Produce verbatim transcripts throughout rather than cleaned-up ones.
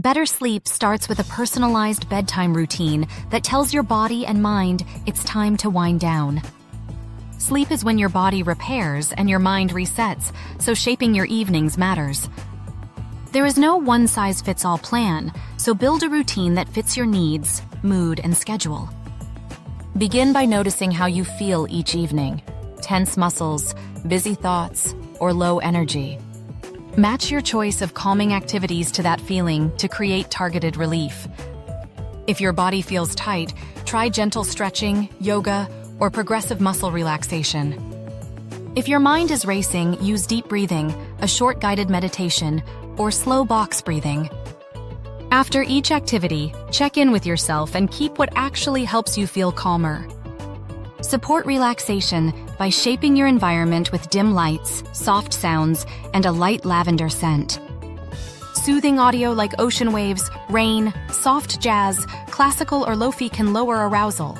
Better sleep starts with a personalized bedtime routine that tells your body and mind it's time to wind down. Sleep is when your body repairs and your mind resets, so shaping your evenings matters. There is no one-size-fits-all plan, so build a routine that fits your needs, mood, and schedule. Begin by noticing how you feel each evening: tense muscles, busy thoughts, or low energy. Match your choice of calming activities to that feeling to create targeted relief. If your body feels tight, try gentle stretching, yoga, or progressive muscle relaxation. If your mind is racing, use deep breathing, a short guided meditation, or slow box breathing. After each activity, check in with yourself and keep what actually helps you feel calmer. Support relaxation by shaping your environment with dim lights, soft sounds, and a light lavender scent. Soothing audio like ocean waves, rain, soft jazz, classical or lo-fi can lower arousal.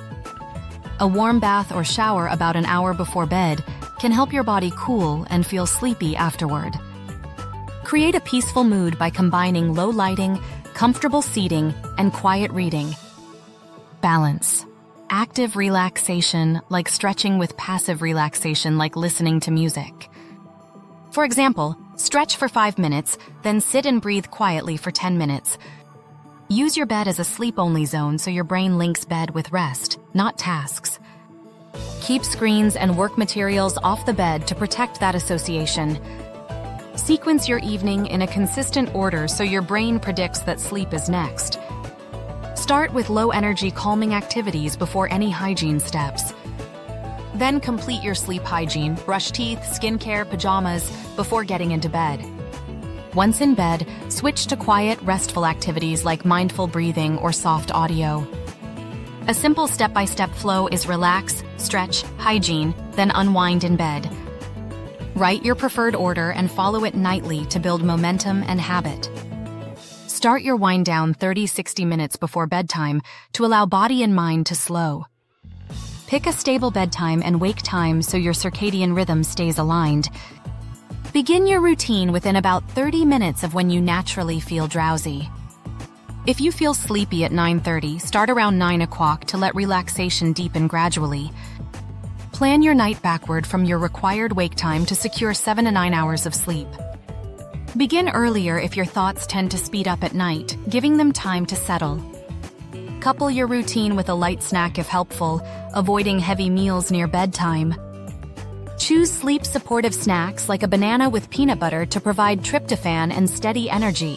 A warm bath or shower about an hour before bed can help your body cool and feel sleepy afterward. Create a peaceful mood by combining low lighting, comfortable seating, and quiet reading. Balance. Active relaxation like stretching with passive relaxation like listening to music. For example, stretch for five minutes, then sit and breathe quietly for ten minutes. Use your bed as a sleep-only zone so your brain links bed with rest, not tasks. Keep screens and work materials off the bed to protect that association. Sequence your evening in a consistent order so your brain predicts that sleep is next. Start with low-energy calming activities before any hygiene steps. Then complete your sleep hygiene, brush teeth, skincare, pajamas, before getting into bed. Once in bed, switch to quiet, restful activities like mindful breathing or soft audio. A simple step-by-step flow is relax, stretch, hygiene, then unwind in bed. Write your preferred order and follow it nightly to build momentum and habit. Start your wind down thirty to sixty minutes before bedtime to allow body and mind to slow. Pick a stable bedtime and wake time so your circadian rhythm stays aligned. Begin your routine within about thirty minutes of when you naturally feel drowsy. If you feel sleepy at nine thirty, start around nine o'clock to let relaxation deepen gradually. Plan your night backward from your required wake time to secure seven to nine hours of sleep. Begin earlier if your thoughts tend to speed up at night, giving them time to settle. Couple your routine with a light snack if helpful, avoiding heavy meals near bedtime. Choose sleep-supportive snacks like a banana with peanut butter to provide tryptophan and steady energy.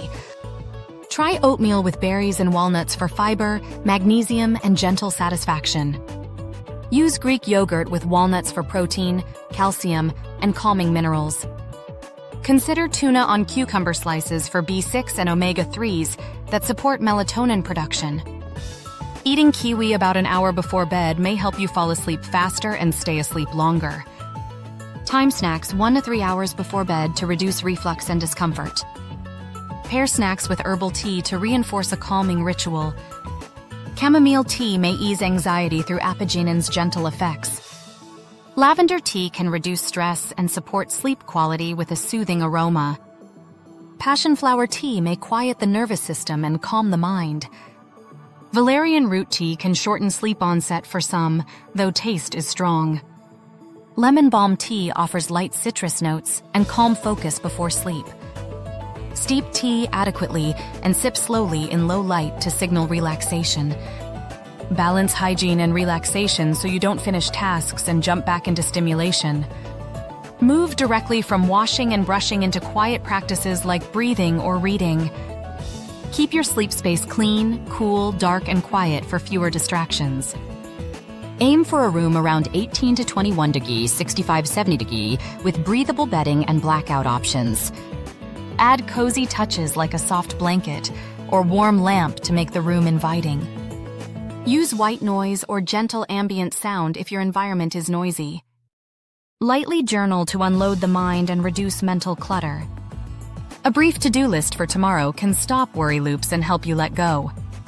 Try oatmeal with berries and walnuts for fiber, magnesium, and gentle satisfaction. Use Greek yogurt with walnuts for protein, calcium, and calming minerals. Consider tuna on cucumber slices for B six and omega threes that support melatonin production. Eating kiwi about an hour before bed may help you fall asleep faster and stay asleep longer. Time snacks one to three hours before bed to reduce reflux and discomfort. Pair snacks with herbal tea to reinforce a calming ritual. Chamomile tea may ease anxiety through apigenin's gentle effects. Lavender tea can reduce stress and support sleep quality with a soothing aroma. Passion flower tea may quiet the nervous system and calm the mind. Valerian root tea can shorten sleep onset for some, though taste is strong. Lemon balm tea offers light citrus notes and calm focus before sleep. Steep tea adequately and sip slowly in low light to signal relaxation. Balance hygiene and relaxation so you don't finish tasks and jump back into stimulation. Move directly from washing and brushing into quiet practices like breathing or reading. Keep your sleep space clean, cool, dark, and quiet for fewer distractions. Aim for a room around eighteen to twenty-one degrees, sixty-five to seventy degrees, with breathable bedding and blackout options. Add cozy touches like a soft blanket or warm lamp to make the room inviting. Use white noise or gentle ambient sound if your environment is noisy. Lightly journal to unload the mind and reduce mental clutter. A brief to-do list for tomorrow can stop worry loops and help you let go.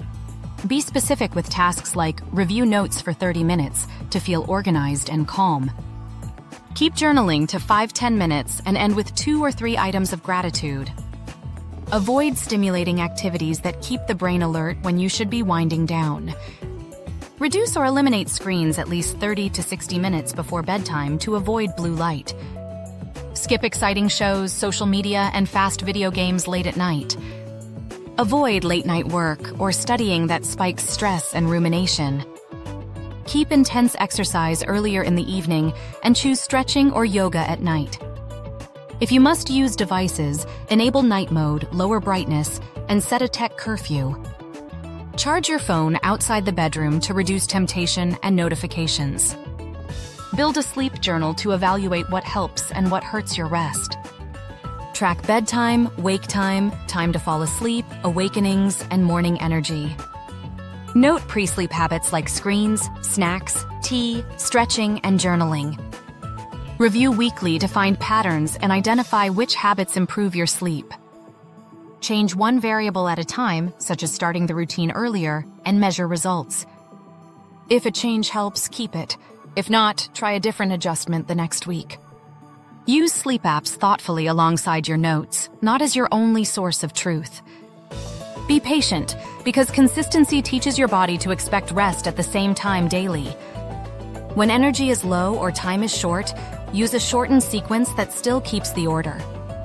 Be specific with tasks like review notes for thirty minutes to feel organized and calm. Keep journaling to five to ten minutes and end with two or three items of gratitude. Avoid stimulating activities that keep the brain alert when you should be winding down. Reduce or eliminate screens at least thirty to sixty minutes before bedtime to avoid blue light. Skip exciting shows, social media, and fast video games late at night. Avoid late-night work or studying that spikes stress and rumination. Keep intense exercise earlier in the evening and choose stretching or yoga at night. If you must use devices, enable night mode, lower brightness, and set a tech curfew. Charge your phone outside the bedroom to reduce temptation and notifications. Build a sleep journal to evaluate what helps and what hurts your rest. Track bedtime, wake time, time to fall asleep, awakenings, and morning energy. Note pre-sleep habits like screens, snacks, tea, stretching, and journaling. Review weekly to find patterns and identify which habits improve your sleep. Change one variable at a time, such as starting the routine earlier, and measure results. If a change helps, keep it. If not, try a different adjustment the next week. Use sleep apps thoughtfully alongside your notes, not as your only source of truth. Be patient, because consistency teaches your body to expect rest at the same time daily. When energy is low or time is short, use a shortened sequence that still keeps the order.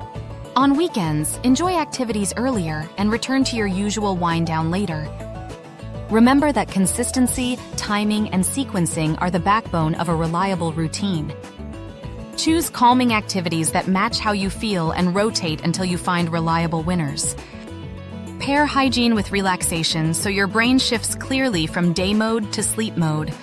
On weekends, enjoy activities earlier and return to your usual wind down later. Remember that consistency, timing, and sequencing are the backbone of a reliable routine. Choose calming activities that match how you feel and rotate until you find reliable winners. Pair hygiene with relaxation so your brain shifts clearly from day mode to sleep mode.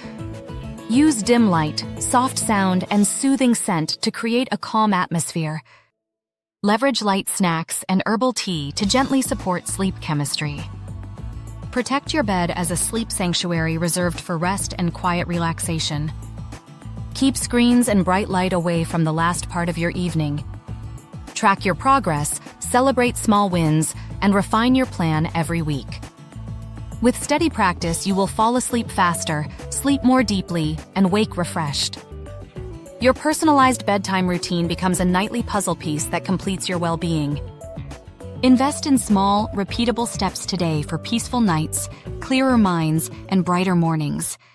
Use dim light, soft sound, and soothing scent to create a calm atmosphere. Leverage light snacks and herbal tea to gently support sleep chemistry. Protect your bed as a sleep sanctuary reserved for rest and quiet relaxation. Keep screens and bright light away from the last part of your evening. Track your progress, celebrate small wins, and refine your plan every week. With steady practice, you will fall asleep faster, sleep more deeply, and wake refreshed. Your personalized bedtime routine becomes a nightly puzzle piece that completes your well-being. Invest in small, repeatable steps today for peaceful nights, clearer minds, and brighter mornings.